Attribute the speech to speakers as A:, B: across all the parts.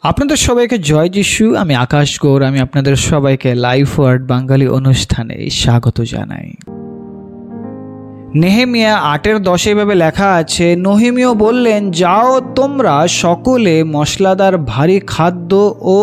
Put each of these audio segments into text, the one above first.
A: আপনাদের সবাইকে জয় যিশু। আমি আকাশ গৌর। আমি আপনাদের সবাইকে লাইফ ওয়ার্ড বাঙালি অনুষ্ঠানে স্বাগত জানাই। নেহেমিয়া 8:10 এভাবে লেখা আছে, নেহেমিয়া বললেন, যাও তোমরা সকলে মশলাদার ভারী খাদ্য ও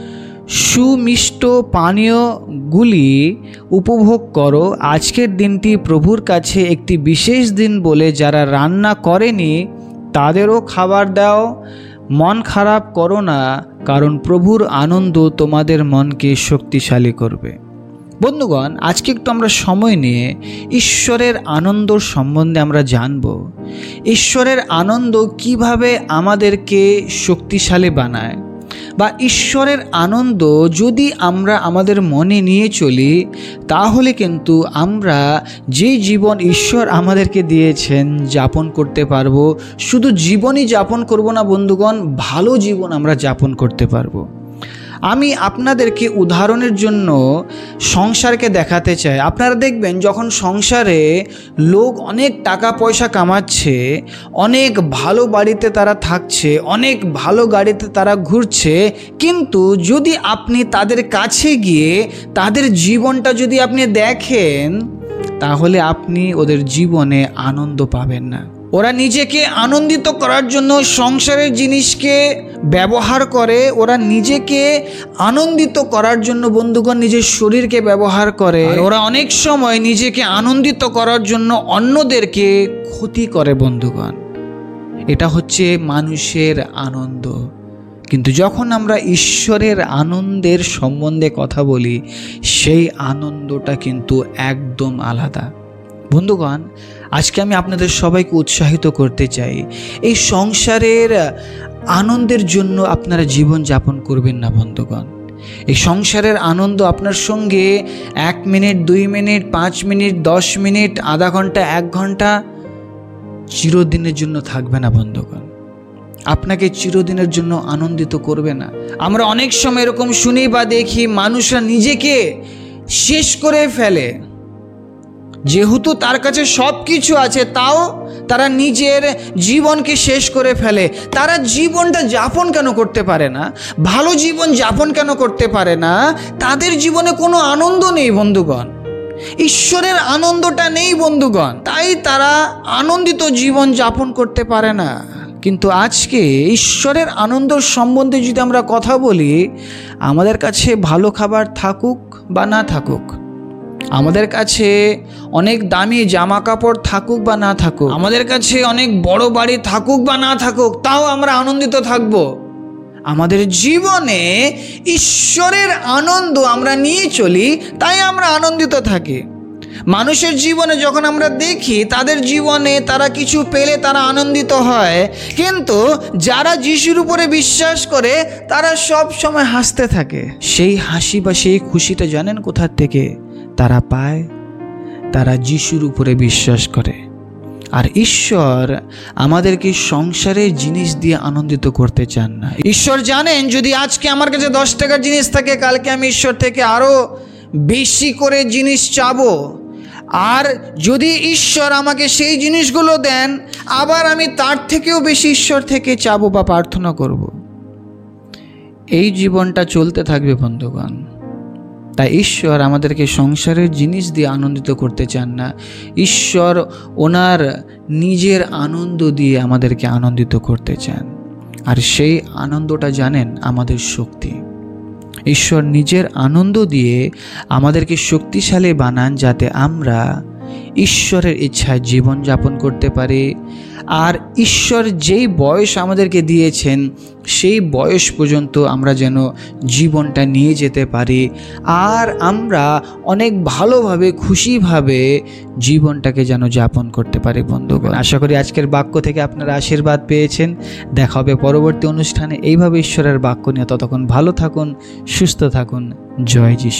A: সুমিষ্ট পানীয়গুলি উপভোগ করো। আজকের দিনটি প্রভুর কাছে একটি বিশেষ দিন বলে যারা রান্না করেনি তাদেরও খাবার দাও। মন খারাপ করো না, কারণ প্রভুর আনন্দ তোমাদের মনকে শক্তিশালী করবে। বন্ধুগণ, আজকে একটু আমরা সময় নিয়ে ঈশ্বরের আনন্দ সম্বন্ধে আমরা জানব। ঈশ্বরের আনন্দ কিভাবে আমাদেরকে শক্তিশালী বানায়, বা ঈশ্বরের আনন্দ যদি আমরা আমাদের মনে নিয়ে চলি তাহলে কিন্তু আমরা যে জীবন ঈশ্বর আমাদেরকে দিয়েছেন যাপন করতে পারবো। শুধু জীবনই যাপন করব না বন্ধুগণ, ভালো জীবন আমরা যাপন করতে পারবো। আমি আপনাদেরকে উদাহরণের জন্য সংসারকে দেখাতে চাই। আপনারা দেখবেন যখন সংসারে লোক অনেক টাকা পয়সা কামাচ্ছে, অনেক ভালো বাড়িতে তারা থাকছে, অনেক ভালো গাড়িতে তারা ঘুরছে, কিন্তু যদি আপনি তাদের কাছে গিয়ে তাদের জীবনটা যদি আপনি দেখেন তাহলে আপনি ওদের জীবনে আনন্দ পাবেন না। ওরা নিজেকে আনন্দিত করার জন্য সংসারের জিনিসকে ব্যবহার করে, ওরা নিজেকে আনন্দিত করার জন্য বন্ধুগণ নিজের শরীরকে ব্যবহার করে, ওরা অনেক সময় নিজেকে আনন্দিত করার জন্য অন্যদেরকে ক্ষতি করে। বন্ধুগণ, এটা হচ্ছে মানুষের আনন্দ। কিন্তু যখন আমরা ঈশ্বরের আনন্দের সম্বন্ধে কথা বলি সেই আনন্দটা কিন্তু একদম আলাদা। বন্ধুগণ, আজকে আমি আপনাদের সবাইকে উৎসাহিত করতে চাই, এই সংসারের আনন্দের জন্য আপনারা জীবন যাপন করবেন না বন্ধুগণ। এই সংসারের আনন্দ আপনার সঙ্গে 1 মিনিট, 2 মিনিট, 5 মিনিট, 10 মিনিট, আধা ঘন্টা, 1 ঘন্টা চিরদিনের জন্য থাকবে না বন্ধুগণ। আপনাকে চিরদিনের জন্য আনন্দিত করবে না। আমরা অনেক সময় এরকম শুনি বা দেখি, মানুষরা নিজেকে শেষ করে ফেলে। যেহেতু তার কাছে সব কিছু আছে তাও তারা নিজের জীবনকে শেষ করে ফেলে। তারা জীবনটা যাপন কেন করতে পারে না? ভালো জীবন যাপন কেন করতে পারে না? তাদের জীবনে কোনো আনন্দ নেই বন্ধুগণ, ঈশ্বরের আনন্দটা নেই বন্ধুগণ, তাই তারা আনন্দিত জীবন যাপন করতে পারে না। কিন্তু আজকে ঈশ্বরের আনন্দ সম্বন্ধে যদি আমরা কথা বলি, আমাদের কাছে ভালো খাবার থাকুক বা না থাকুক, আমাদের কাছে অনেক দামি জামা কাপড় থাকুক বা না থাকুক, আমাদের কাছে অনেক বড় বাড়ি থাকুক বা না থাকুক, তাও আমরা আনন্দিত থাকব। আমাদের জীবনে ঈশ্বরের আনন্দ আমরা নিয়ে চলি, তাই আমরা আনন্দিত থাকি। মানুষের জীবনে যখন আমরা দেখি তাদের জীবনে তারা কিছু পেলে তারা আনন্দিত হয়, কিন্তু যারা যিশুর উপরে বিশ্বাস করে তারা সব সময় হাসতে থাকে। সেই হাসি বা সেই খুশিটা জানেন কোথা থেকে তারা পায়? তারা যিশুর উপরে বিশ্বাস করে। আর ঈশ্বর আমাদেরকে সংসারের জিনিস দিয়ে আনন্দিত করতে চান না। ঈশ্বর জানেন, যদি আজকে আমার কাছে 10 টাকার জিনিস থাকে, কালকে আমি ঈশ্বর থেকে আরো বেশি করে জিনিস চাবো। আর যদি ঈশ্বর আমাকে সেই জিনিসগুলো দেন, আবার আমি তার থেকেও বেশি ঈশ্বর থেকে চাবো বা প্রার্থনা করব। এই জীবনটা চলতে থাকবে বন্ধুগণ। তাই ঈশ্বর আমাদেরকে সংসারের জিনিস দিয়ে আনন্দিত করতে চান না। ঈশ্বর ওনার নিজের আনন্দ দিয়ে আমাদেরকে আনন্দিত করতে চান। আর সেই আনন্দটা জানেন আমাদের শক্তি। ঈশ্বর নিজের আনন্দ দিয়ে আমাদেরকে শক্তিশালী বানান, যাতে আমরা ঈশ্বরের ইচ্ছায় জীবন যাপন করতে পারি। আর ঈশ্বর যেই বয়স আমাদেরকে দিয়েছেন সেই বয়স পর্যন্ত আমরা যেন জীবনটা নিয়ে যেতে পারি, আর আমরা অনেক ভালোভাবে খুশিভাবে জীবনটাকে যেন যাপন করতে পারি বন্ধুগণ। আশা করি আজকের বাক্য থেকে আপনারা আশীর্বাদ পেয়েছেন। দেখা হবে পরবর্তী অনুষ্ঠানে এইভাবে ঈশ্বরের বাক্য নিয়ে। ততক্ষণ ভালো থাকুন, সুস্থ থাকুন। জয় যিশু।